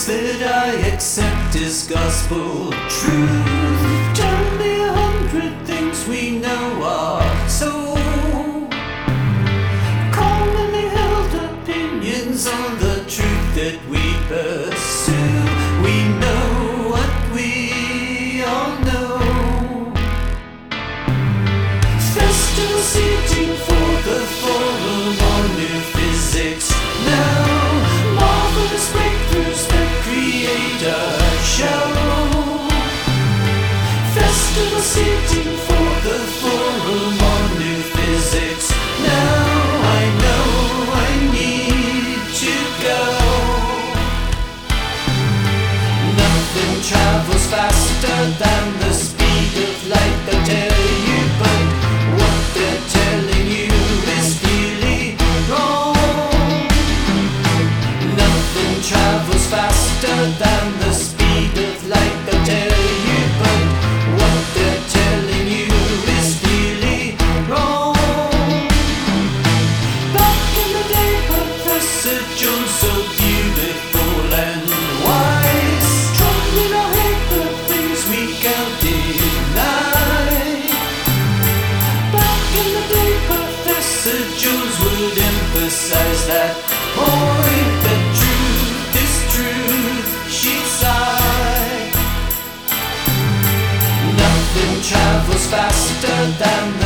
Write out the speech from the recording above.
that I accept as gospel truth. Tell me 100 things we know are so commonly held opinions on the truth that we pursue. We know what we all know. Festival seating for the forum on new physics now. Marvelous breakthroughs that create a show. Festival seating for the forum on new physics now. I know I need to go. Nothing travels faster than the speed of light, I tell you, but what they're telling you is really wrong. Nothing travels faster than the speed of light, I tell you, but what they're telling you is really wrong. Back in the day, Professor Jones, so beautiful and wise, troubling our head the things we can't deny. Back in the day, Professor Jones would emphasize that point, that truth is truth, she'd sigh. Nothing travels faster than the